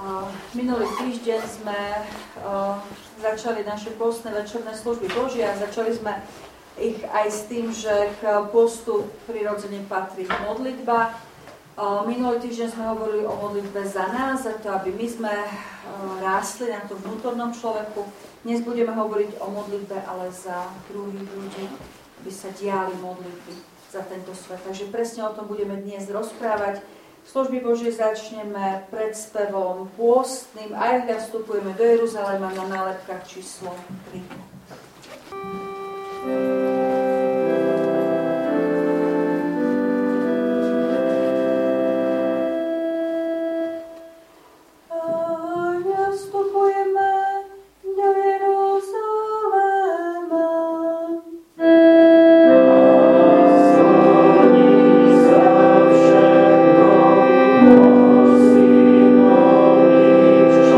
Minulý týždeň sme začali naše pôstne večerné služby Božie a začali sme ich aj s tým, že k pôstu prirodzene patrí modlitba. Minulý týždeň sme hovorili o modlitbe za nás, za to, aby my sme rástli na tom vnútornom človeku. Dnes budeme hovoriť o modlitbe, ale za druhých ľudí, aby sa diali modlitby za tento svet. Takže presne o tom budeme dnes rozprávať. Služby Božie začneme predspevom pôstnym. Aj hľad vstupujeme do Jeruzalema na nálepkách číslo 3.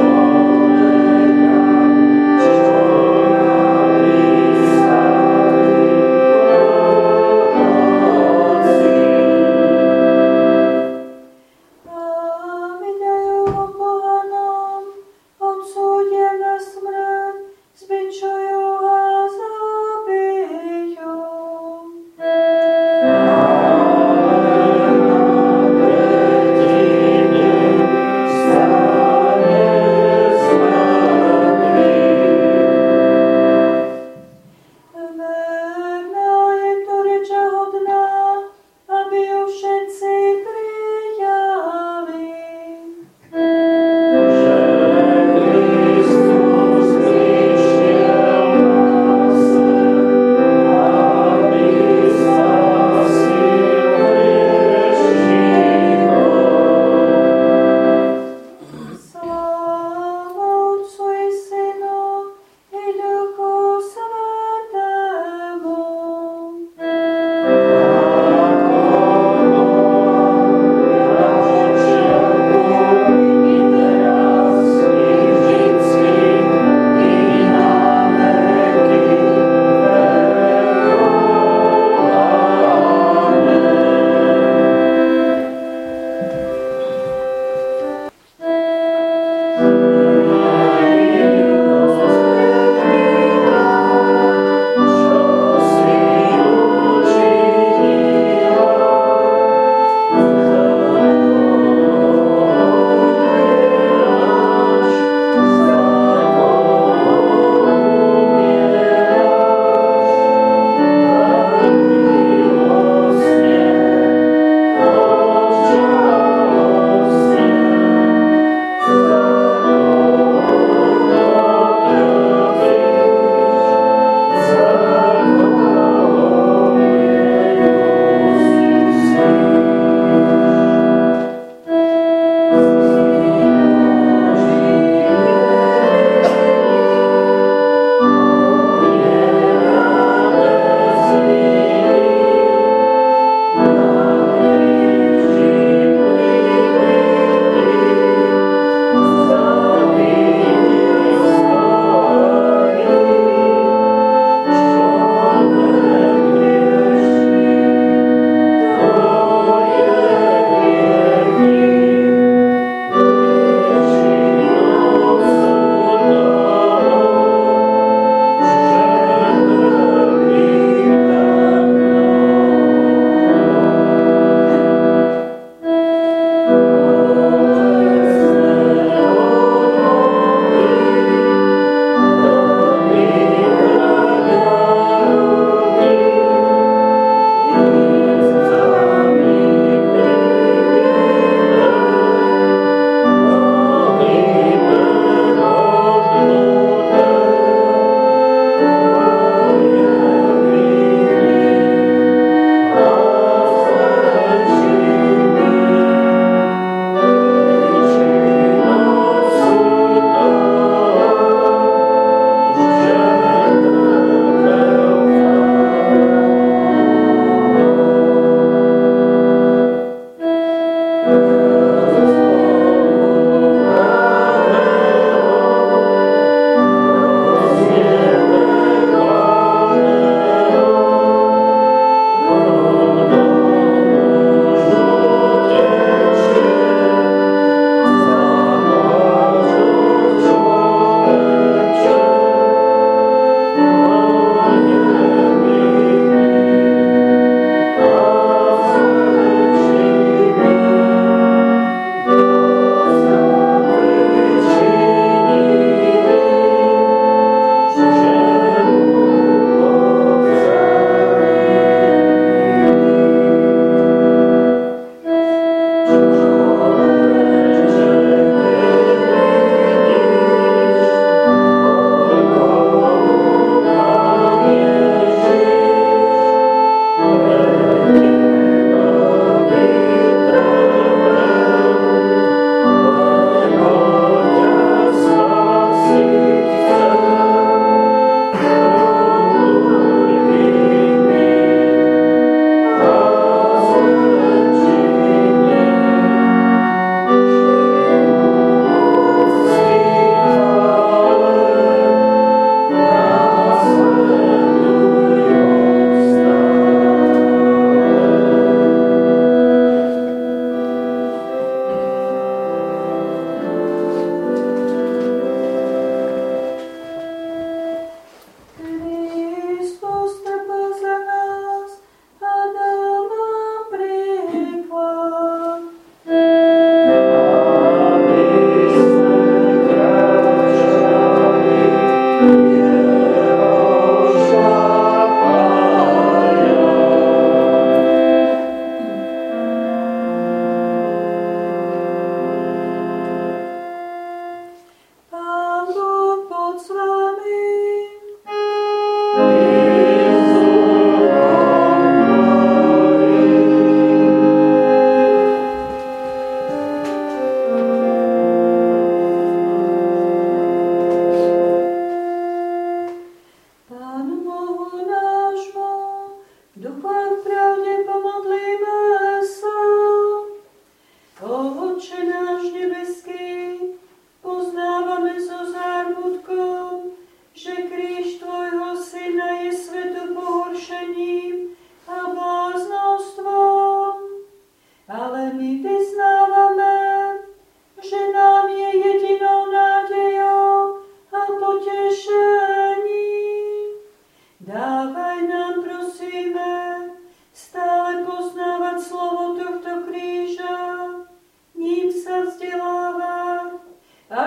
Amen.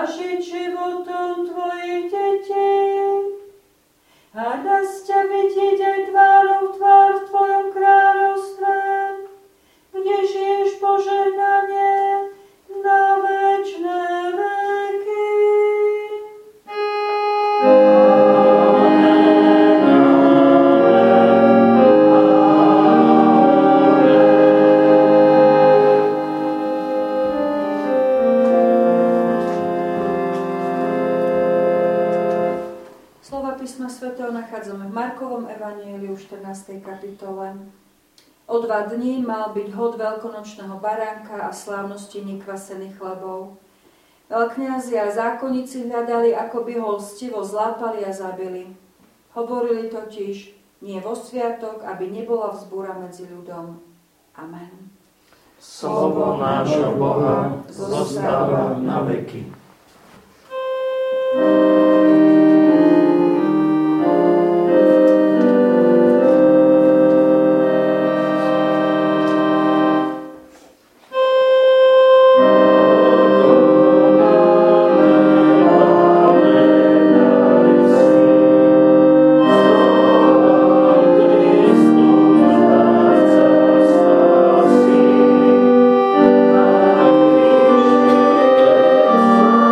a žiť životom tvojich detí. A dá ťa vidieť aj tvárou v tvár v tvojom kráľovstve, kde žiješ požehnanie na večné veky. Písma svätého nachádzame v Markovom evanjeliu v 14. kapitole. O 2 dní mal byť hod veľkonočného baránka a slávnosti nekvasených chlebov. Veľkňazi a zákonníci hľadali, ako by ho lstivo zlápali a zabili. Hovorili totiž, nie vo sviatok, aby nebola vzbúra medzi ľudom. Amen. Slovo nášho Boha zostáva na veky. Amen.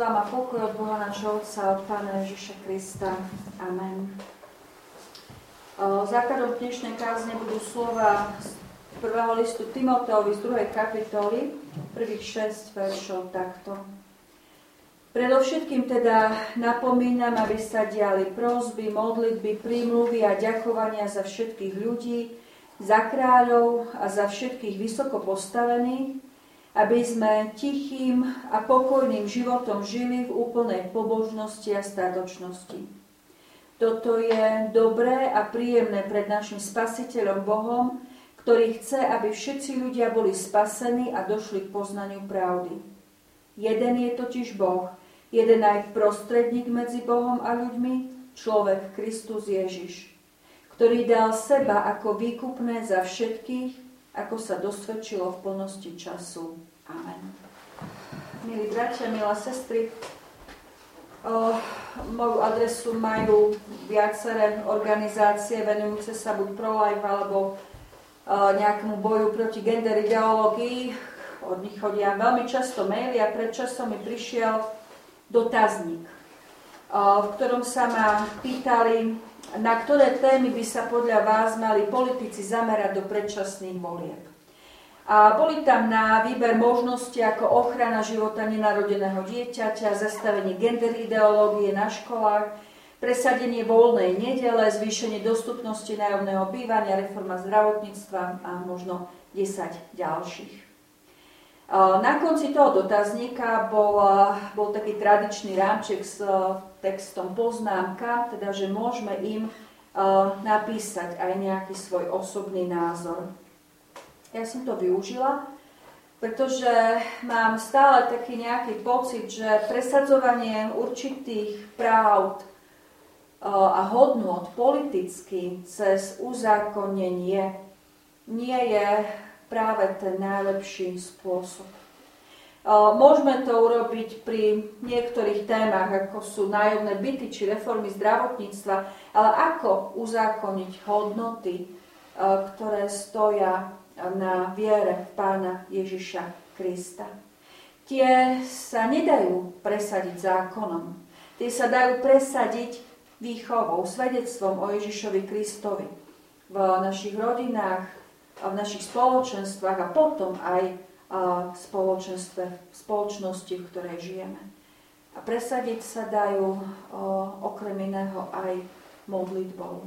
vám a pokoj od Boha nášho Otca, od Pána Ježiša Krista. Amen. Základom dnešnej kázne budú slova z 1. listu Timoteovi z 2. kapitoly, prvých 6 veršov takto. Predovšetkým teda napomínam, aby sa diali prosby, modlitby, prímluvy a ďakovania za všetkých ľudí, za kráľov a za všetkých vysoko postavených, aby sme tichým a pokojným životom žili v úplnej pobožnosti a státočnosti. Toto je dobré a príjemné pred našim Spasiteľom Bohom, ktorý chce, aby všetci ľudia boli spasení a došli k poznaniu pravdy. Jeden je totiž Boh, jeden aj prostredník medzi Bohom a ľuďmi, človek Kristus Ježiš, ktorý dal seba ako výkupné za všetkých, ako sa dosvedčilo v plnosti času. Amen. Milí bratia, milé sestry, moju adresu majú viaceré organizácie venujúce sa buď pro-life alebo nejakému boju proti gender ideológii. Od nich chodia veľmi často maily a pred časom mi prišiel dotazník, v ktorom sa ma pýtali, na ktoré témy by sa podľa vás mali politici zamerať do predčasných volieb. A boli tam na výber možnosti ako ochrana života nenarodeného dieťaťa, zastavenie gender ideológie na školách, presadenie voľnej nedele, zvýšenie dostupnosti nájomného bývania, reforma zdravotníctva a možno 10 ďalších. Na konci toho dotazníka bol taký tradičný rámček s textom poznámka, teda že môžeme im napísať aj nejaký svoj osobný názor. Ja som to využila, pretože mám stále taký nejaký pocit, že presadzovanie určitých práv a hodnôt politicky cez uzákonenie nie je práve ten najlepší spôsob. Môžeme to urobiť pri niektorých témach, ako sú nájomné byty či reformy zdravotníctva, ale ako uzákoniť hodnoty, ktoré stoja na viere v Pána Ježiša Krista. Tie sa nedajú presadiť zákonom. Tie sa dajú presadiť výchovou, svedectvom o Ježišovi Kristovi v našich rodinách, v našich spoločenstvách a potom aj v spoločnosti, v ktorej žijeme. A presadiť sa dajú okrem iného aj modlitbou.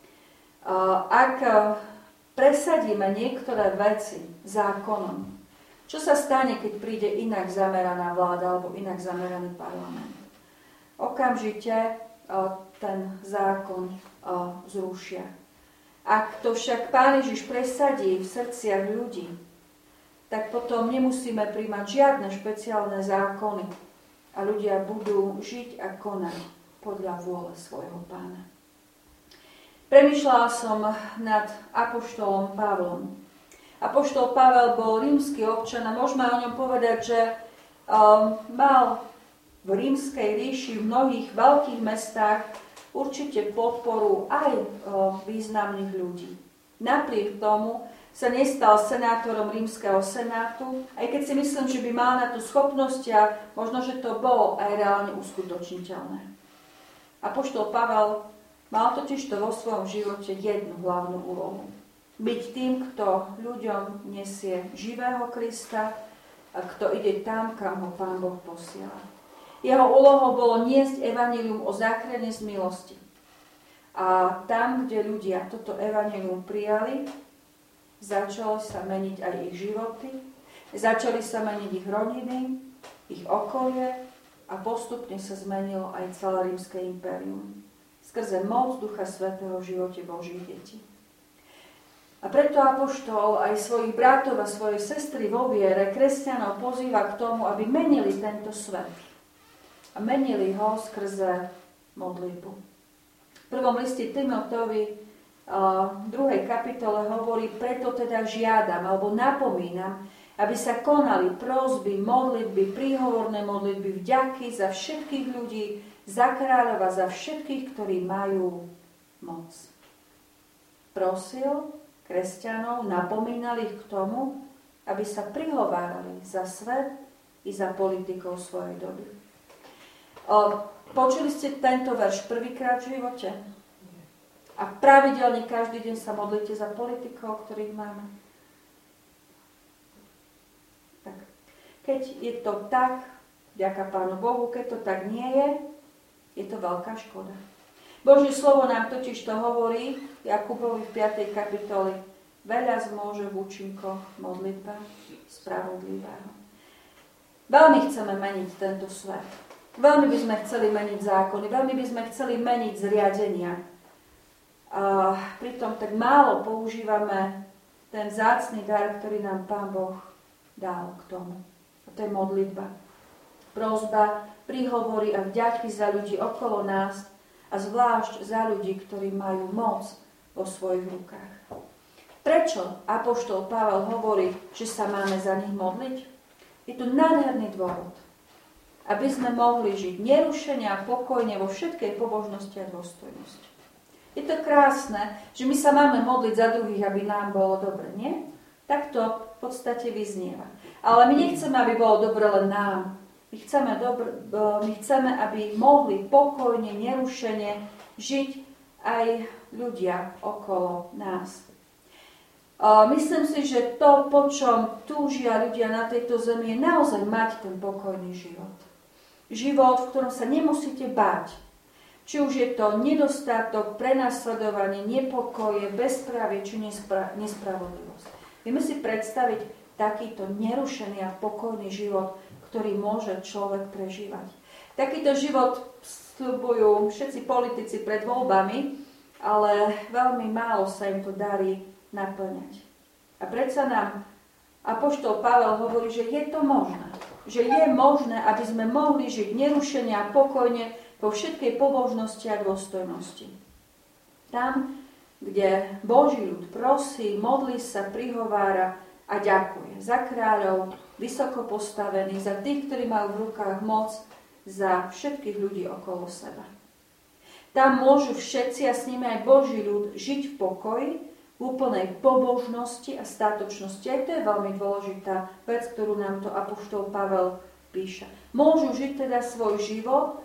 Ak presadíme niektoré veci zákonom, čo sa stane, keď príde inak zameraná vláda alebo inak zameraný parlament? Okamžite ten zákon zrušia. Ak to však Pán Ježiš presadí v srdciach ľudí, tak potom nemusíme príjmať žiadne špeciálne zákony a ľudia budú žiť a konať podľa vôle svojho Pána. Premýšľala som nad apoštolom Pavlom. Apoštol Pavel bol rímsky občan a môžeme o ňom povedať, že mal v rímskej ríši v mnohých veľkých mestách určite podporu aj významných ľudí. Napriek tomu sa nestal senátorom rímskeho senátu, aj keď si myslím, že by mal na tú schopnosť a možno, že to bolo aj reálne uskutočniteľné. Apoštol Pavel mal totiž to vo svojom živote jednu hlavnú úlohu. Byť tým, kto ľuďom nesie živého Krista a kto ide tam, kam ho Pán Boh posiela. Jeho úlohou bolo niesť evanjelium o záchrane z milosti. A tam, kde ľudia toto evanjelium prijali, začali sa meniť aj ich životy, začali sa meniť ich rodiny, ich okolie a postupne sa zmenilo aj celé rímske impérium. Skrze moc Ducha Svätého v živote Božích detí. A preto apoštol aj svojich bratov a svoje sestry vo viere kresťanov pozýva k tomu, aby menili tento svet. A menili ho skrze modlitbu. V prvom liste Timoteovi 2. kapitole hovorí, preto teda žiadam alebo napomínam, aby sa konali prosby, modlitby, príhovorné modlitby, vďaky za všetkých ľudí, za kráľov a za všetkých, ktorí majú moc. Prosil kresťanov, napomínal ich k tomu, aby sa prihovárali za svet i za politikov svojej doby. Počuli ste tento verš prvýkrát v živote? A pravidelne každý deň sa modlíte za politikov, ktorých máme? Tak. Keď je to tak, vďaka Pánu Bohu, keď to tak nie je to veľká škoda. Božie slovo nám totiž to hovorí, Jakubovi v 5. kapitoli, veľa zmôže v účinkoch modlitba spravodlivého. Veľmi chceme meniť tento svet. Veľmi by sme chceli meniť zákony, veľmi by sme chceli meniť zriadenia. A pritom tak málo používame ten vzácny dar, ktorý nám Pán Boh dal k tomu. A to je modlitba. Prosba, príhovory a vďaky za ľudí okolo nás a zvlášť za ľudí, ktorí majú moc vo svojich rukách. Prečo apoštol Pavel hovorí, že sa máme za nich modliť? Je to nádherný dôvod, aby sme mohli žiť nerušene a pokojne vo všetkej pobožnosti a dôstojnosti. Je to krásne, že my sa máme modliť za druhých, aby nám bolo dobre, nie? Tak to v podstate vyznieva. Ale my nechceme, aby bolo dobre len nám. My chceme, aby mohli pokojne, nerušene žiť aj ľudia okolo nás. Myslím si, že to, po čom túžia ľudia na tejto zemi, je naozaj mať ten pokojný život. Život, v ktorom sa nemusíte báť. Či už je to nedostatok, prenasledovanie, nepokoje, bezprávie či nespravodlivosť. Vieme si predstaviť takýto nerušený a pokojný život, ktorý môže človek prežívať. Takýto život sľubujú všetci politici pred voľbami, ale veľmi málo sa im to darí naplňať. A predsa nám apoštol Pavel hovorí, že je to možné. Že je možné, aby sme mohli žiť nerušene a pokojne vo všetkej pobožnosti a dôstojnosti. Tam, kde Boží ľud prosí, modlí sa, prihovára a ďakuje za kráľov, vysoko postavených, za tých, ktorí majú v rukách moc, za všetkých ľudí okolo seba. Tam môžu všetci a s nimi aj Boží ľud žiť v pokoji, v úplnej pobožnosti a statočnosti. Aj to je veľmi dôležitá vec, ktorú nám to apoštol Pavel píše. Môžu žiť teda svoj život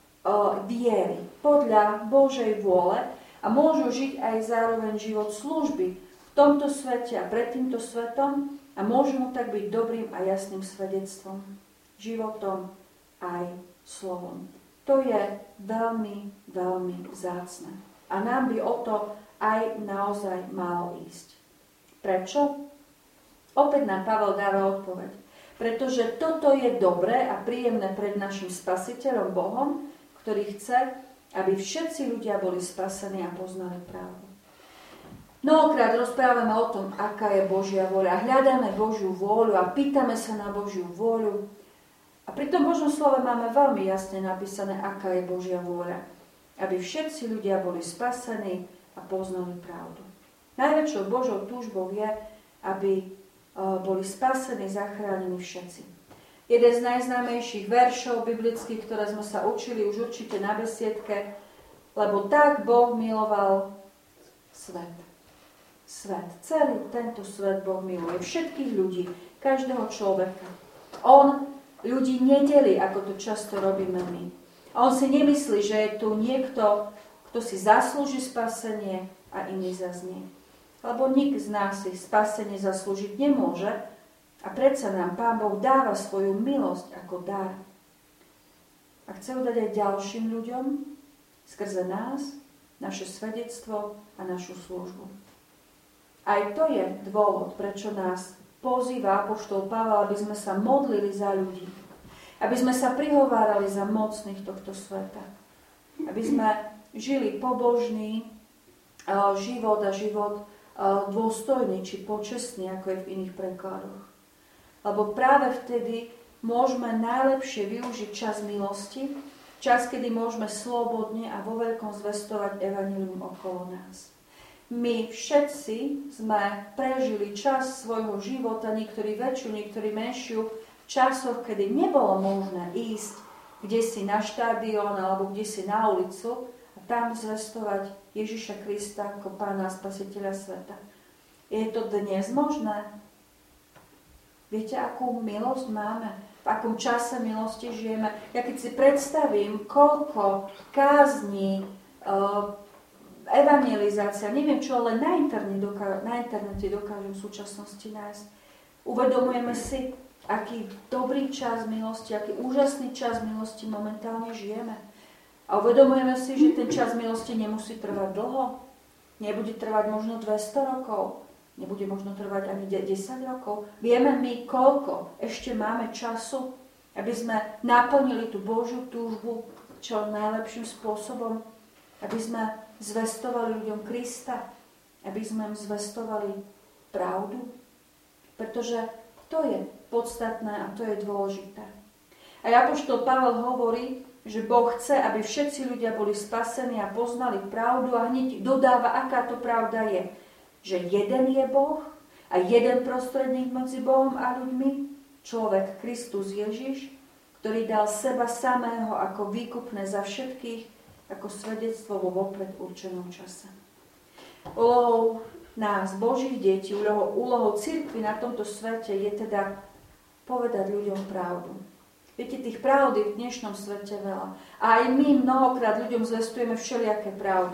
viery, podľa Božej vôle a môžu žiť aj zároveň život služby v tomto svete a pred týmto svetom a môžu mu tak byť dobrým a jasným svedectvom, životom aj slovom. To je veľmi, veľmi vzácne. A nám by o to aj naozaj malo ísť. Prečo? Opäť nám Pavel dáva odpoveď. Pretože toto je dobré a príjemné pred našim Spasiteľom Bohom, ktorý chce, aby všetci ľudia boli spasení a poznali pravdu. Mnohokrát rozprávame o tom, aká je Božia vôľa. Hľadáme Božiu vôľu a pýtame sa na Božiu vôľu. A pri tom Božom slove máme veľmi jasne napísané, aká je Božia vôľa. Aby všetci ľudia boli spasení a poznali pravdu. Najväčšou Božou túžbou je, aby boli spasení, zachránení všetci. Jeden z najznámejších veršov biblických, ktoré sme sa učili už určite na besiedke, lebo tak Boh miloval svet. Svet. Celý tento svet Boh miluje. Všetkých ľudí, každého človeka. On ľudí nedelí, ako to často robíme my. A on si nemyslí, že je tu niekto, kto si zaslúži spasenie a iný zas nie. Lebo nik z nás si spasenie zaslúžiť nemôže a predsa nám Pán Boh dáva svoju milosť ako dar. A chce ho dať aj ďalším ľuďom skrze nás, naše svedectvo a našu službu. Aj to je dôvod, prečo nás pozýva apoštol Pavel, aby sme sa modlili za ľudí. Aby sme sa prihovárali za mocných tohto sveta. Aby sme žili pobožný život a život dôstojný či počestný, ako je v iných prekladoch. Lebo práve vtedy môžeme najlepšie využiť čas milosti, čas, kedy môžeme slobodne a vo veľkom zvestovať evanjelium okolo nás. My všetci sme prežili čas svojho života, niektorí väčšiu, niektorí menšiu, v časoch, kedy nebolo možné ísť kdesi na štadión alebo kdesi na ulicu a tam zvestovať Ježiša Krista ako Pána a Spasiteľa sveta. Je to dnes možné? Viete, akú milosť máme? akom čase milosti žijeme. Ja keď si predstavím, koľko kázní, evangelizácia, neviem čo, ale na internete dokážem v súčasnosti nájsť. Uvedomujeme si, aký dobrý čas milosti, aký úžasný čas milosti momentálne žijeme. A uvedomujeme si, že ten čas milosti nemusí trvať dlho. Nebude trvať možno 200 rokov. Nebude možno trvať ani 10 rokov. Vieme my, koľko ešte máme času, aby sme naplnili tú Božiu túžbu čo najlepším spôsobom. Aby sme zvestovali ľuďom Krista. Aby sme im zvestovali pravdu. Pretože to je podstatné a to je dôležité. A apoštol Pavel hovorí, že Boh chce, aby všetci ľudia boli spasení a poznali pravdu a hneď dodáva, aká to pravda je. Že jeden je Boh a jeden prostredník medzi Bohom a ľuďmi, človek Kristus Ježiš, ktorý dal seba samého ako výkupné za všetkých, ako svedectvo vo vopred určenom čase. Úlohou nás, Božích detí, úlohou cirkvi na tomto svete je teda povedať ľuďom pravdu. Viete, tých pravd je v dnešnom svete veľa. A aj my mnohokrát ľuďom zvestujeme všelijaké pravdy.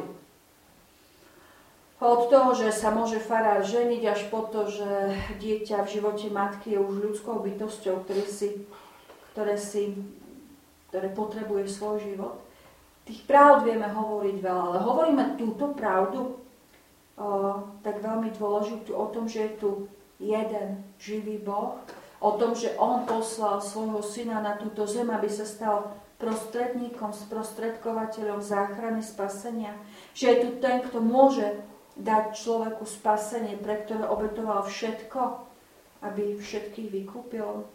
Od toho, že sa môže farár ženiť, až po to, že dieťa v živote matky je už ľudskou bytosťou, ktoré potrebuje svoj život. Tých pravd vieme hovoriť veľa, ale hovoríme túto pravdu, tak veľmi dôležitú o tom, že je tu jeden živý Boh, o tom, že on poslal svojho syna na túto zem, aby sa stal prostredníkom, sprostredkovateľom záchrany, spasenia. Že je tu ten, kto môže dať človeku spasenie, pre ktoré obetoval všetko, aby všetkých vykúpil.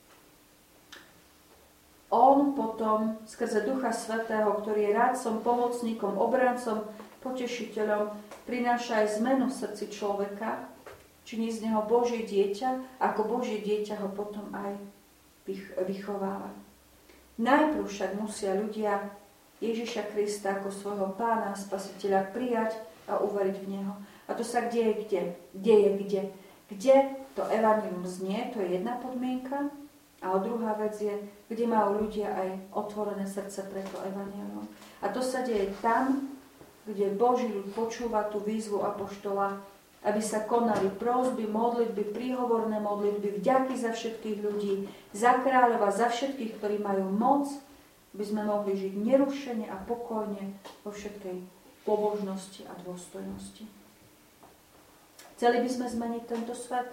On potom skrze Ducha Svätého, ktorý je rádcom, pomocníkom, obrancom, potešiteľom, prináša aj zmenu v srdci človeka, činí z neho Božie dieťa, ako Božie dieťa ho potom aj vychováva. Najprv však musia ľudia Ježiša Krista ako svojho pána a spasiteľa prijať a uveriť v neho. A to sa deje kde? Kde to evanjelium znie, to je jedna podmienka. A druhá vec je, kde majú ľudia aj otvorené srdce pre to evanjelium. A to sa deje tam, kde Boží ľud počúva tú výzvu apoštola, aby sa konali prosby, modlitby, príhovorné modlitby, vďaky za všetkých ľudí, za kráľova, za všetkých, ktorí majú moc, aby sme mohli žiť nerušene a pokojne vo všetkej pobožnosti a dôstojnosti. Chceli by sme zmeniť tento svet?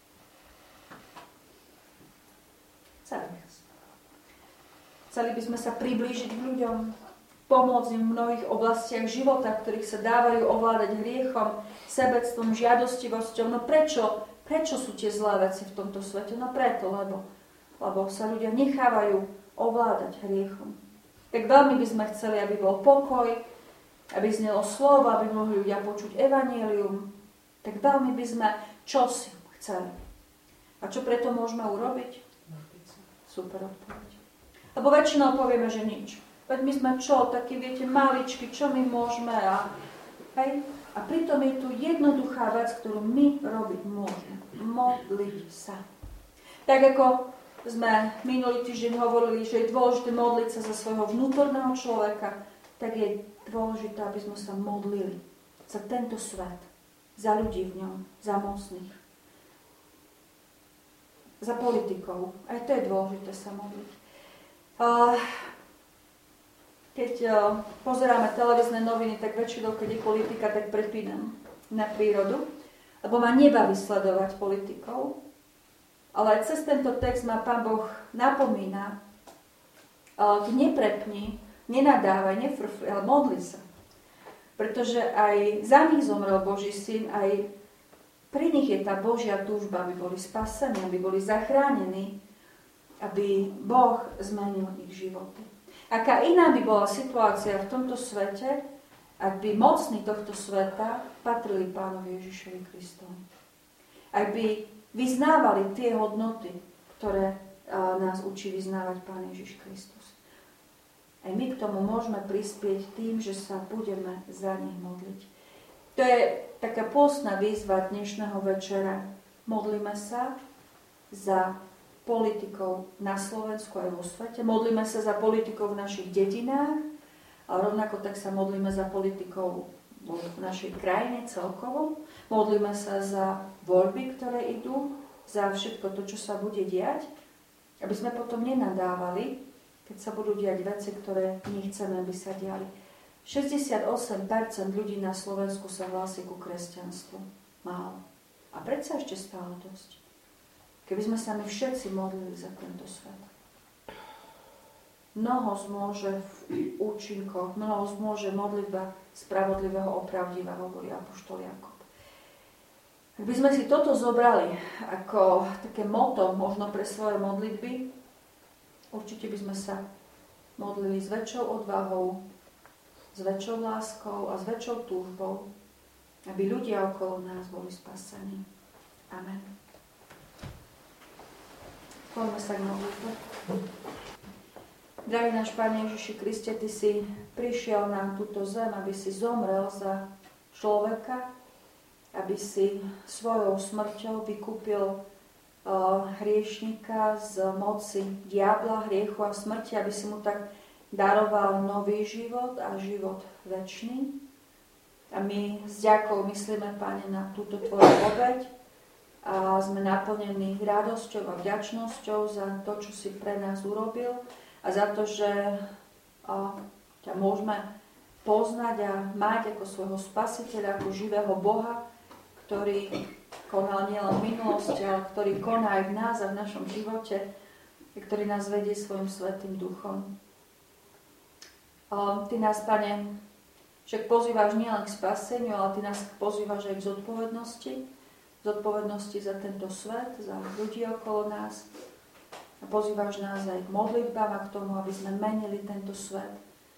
Chceli by sme sa priblížiť k ľuďom, pomôcť im v mnohých oblastiach života, ktorých sa dávajú ovládať hriechom, sebectvom, žiadostivosťou. No prečo sú tie zlé veci v tomto svete? No preto, lebo sa ľudia nechávajú ovládať hriechom. Tak veľmi by sme chceli, aby bol pokoj, aby znelo slovo, aby mohli ľudia počuť evanjelium. Tak veľmi by sme čosi chceli. A čo preto môžeme urobiť? Super odpoveď. Lebo väčšinou povieme, že nič. Veď my sme čo, takí, viete, maličky, čo my môžeme? Hej? A pritom je tu jednoduchá vec, ktorú my robiť môžeme. Modliť sa. Tak ako sme minulý týždeň hovorili, že je dôležité modliť sa za svojho vnútorného človeka, tak je dôležité, aby sme sa modlili za tento svet, za ľudí v ňom, za mocných, za politikov. Aj to je dôležité sa modliť. Keď pozeráme televízne noviny, tak väčšinou, keď je politika, tak prepínam na prírodu, lebo ma nebaví sledovať politikov. Ale cez tento text ma Pán Boh napomína, neprepni, nenadávaj, nefrfli, ale modli sa. Pretože aj za nich zomrel Boží syn, aj pri nich je tá Božia túžba, aby boli spasení, aby boli zachránení, aby Boh zmenil ich životy. Aká iná by bola situácia v tomto svete, ak by mocní tohto sveta patrili Pánovi Ježišovi Kristovi. Ak by vyznávali tie hodnoty, ktoré nás učí vyznávať Pán Ježiš Kristus. Aj my k tomu môžeme prispieť tým, že sa budeme za nich modliť. To je taká pôstna výzva dnešného večera. Modlíme sa za politikov na Slovensku aj vo svete. Modlíme sa za politikov v našich dedinách, ale rovnako tak sa modlíme za politikov v našej krajine celkovo. Modlíme sa za voľby, ktoré idú, za všetko to, čo sa bude diať, aby sme potom nenadávali, keď sa budú diať veci, ktoré nechceme, aby sa diali. 68% ľudí na Slovensku sa hlási ku kresťanstvu. Málo. A predsa ešte stále dosť. Keby sme sa my všetci modlili za tento svet. Mnoho zmôže v účinkoch, mnoho zmôže modlitba spravodlivého, opravdivého, hovorí apoštol Jakub. Ak by sme si toto zobrali ako také motto možno pre svoje modlitby, určite by sme sa modlili s väčšou odvahou, s väčšou láskou a s väčšou túžbou, aby ľudia okolo nás boli spasení. Amen. Poďme sa k modlitbe. Drahý náš Pane Ježiši Kriste, Ty si prišiel na túto zem, aby si zomrel za človeka, aby si svojou smrťou vykúpil hriešnika z moci diabla, hriechu a smrti, aby si mu tak daroval nový život a život večný. A my s ďakou myslíme, Pane, na túto Tvoju obeť a sme naplnení radosťou a vďačnosťou za to, čo si pre nás urobil a za to, že ťa môžeme poznať a mať ako svojho spasiteľa, ako živého Boha, ktorý konal nielen v minulosti, ale ktorý koná aj v nás a v našom živote, a ktorý nás vedie svojim svätým duchom. Ty nás, Pane, však pozývaš nielen k spaseniu, ale Ty nás pozývaš aj k zodpovednosti. Zodpovednosti za tento svet, za ľudí okolo nás. A pozývaš nás aj k modlitbám a k tomu, aby sme menili tento svet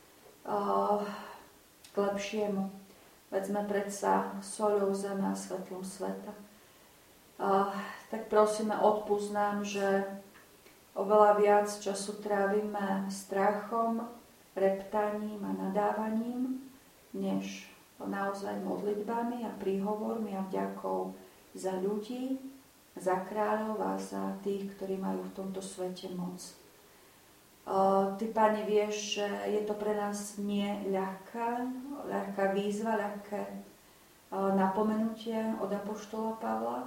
k lepšiemu. Veď sme predsa soľou zeme a svetlom sveta. Tak prosíme, odpusť nám, že oveľa viac času trávime strachom, reptaním a nadávaním, než naozaj modlitbami a príhovormi a vďakou za ľudí, za kráľov a za tých, ktorí majú v tomto svete moc. Ty, Pane, vieš, že je to pre nás nie ľahká výzva, ľahké napomenutie od apoštola Pavla.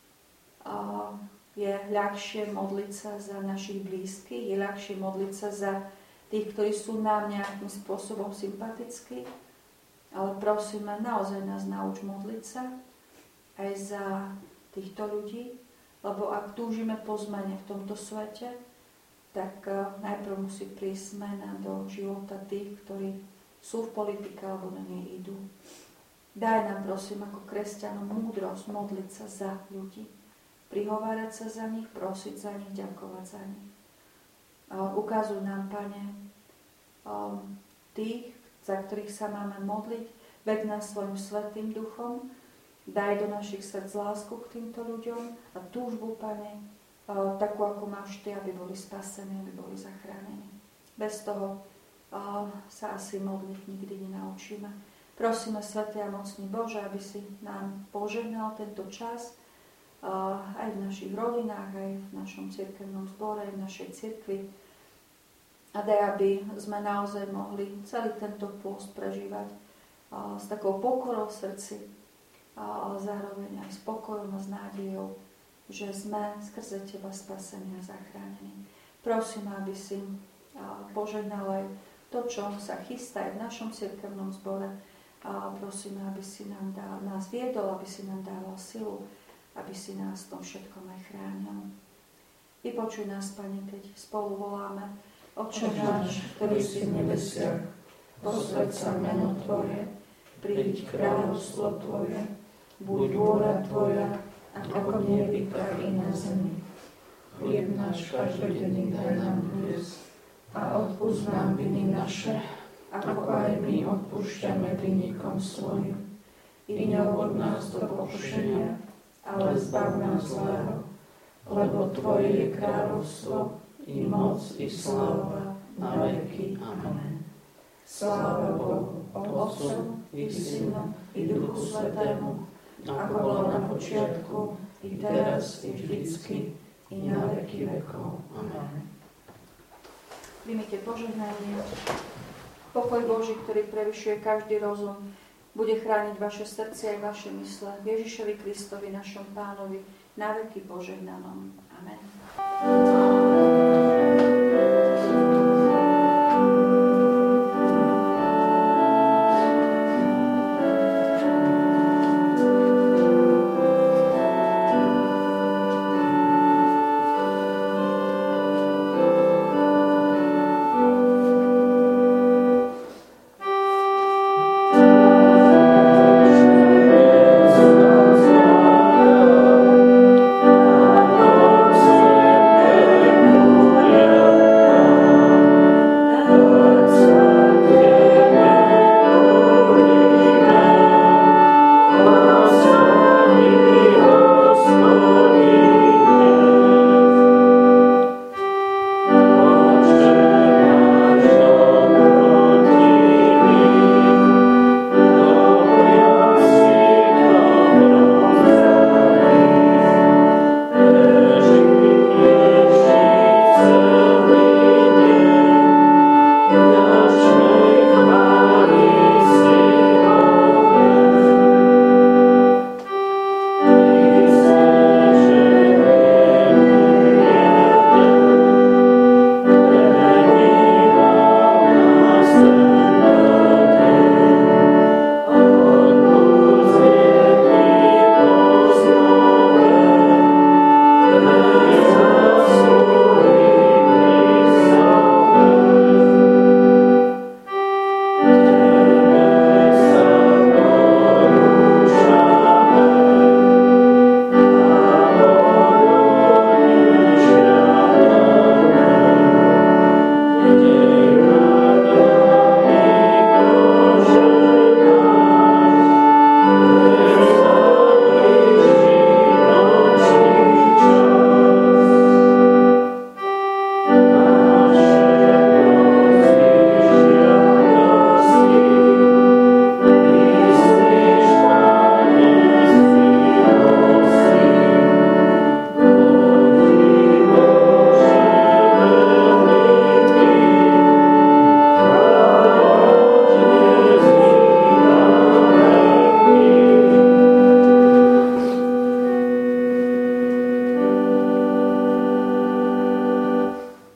Je ľahšie modliť sa za našich blízkych, je ľahšie modliť sa za tých, ktorí sú nám nejakým spôsobom sympatickí, ale prosíme, naozaj nás nauč modliť sa aj za týchto ľudí, lebo ak túžime po zmene v tomto svete, tak najprv musí prísť zmena do života tých, ktorí sú v politike alebo na nej idú. Daj nám, prosím, ako kresťanom múdrosť modliť sa za ľudí, prihovárať sa za nich, prosiť za nich, ďakovať za nich. Ukazuj nám, Pane, tých, za ktorých sa máme modliť, ved nás svojim svätým duchom, daj do našich srdc lásku k týmto ľuďom a túžbu, Pane, takú, ako máš Ty, aby boli spasení, aby boli zachránení. Bez toho sa asi modliť nikdy nenaučíme. Prosíme, Svätý a mocný Bože, aby si nám požehnal tento čas aj v našich rodinách, aj v našom cirkevnom zbore, aj v našej cirkvi. A daj, aby sme naozaj mohli celý tento pôst prežívať s takou pokorou v srdci, ale zároveň aj s pokojom a s nádejou, že sme skrze Teba spasení a zachránení. Prosím, aby si požehnal aj to, čo sa chystá aj v našom cirkevnom zbore. Prosím, aby si nás viedol, aby si nám dával silu, aby si nás v tom všetkom aj chránil. Vypočuj nás, Pane, keď spolu voláme: Otče náš, ktorý si v nebesiach, posväť sa meno Tvoje, príď kráľovstvo Tvoje, buď vôľa Tvoja, ako v nebi, tak i na zemi. Chlieb náš každodenný daj nám dnes a odpusť nám viny naše, ako aj my odpúšťame vinníkom svojim. I neuvod nás do pokušenia, ale zbav nás zlého, lebo Tvoje je kráľovstvo, i moc, i sláva, na veky. Amen. Sláva Bohu, Otcu, i Synu, i Duchu Svätému, ako bolo na počiatku, i teraz, i vždycky, i na veky vekov. Amen. Príjmite požehnanie. Pokoj Boží, ktorý prevyšuje každý rozum, bude chrániť vaše srdcia i vaše mysle. Ježišovi Kristovi, našom Pánovi, na veky požehnanom. Amen.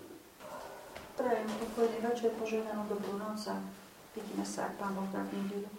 Požehnanou dobrú noc a vidíme sa, ak Pán Boh dá v nedeľu.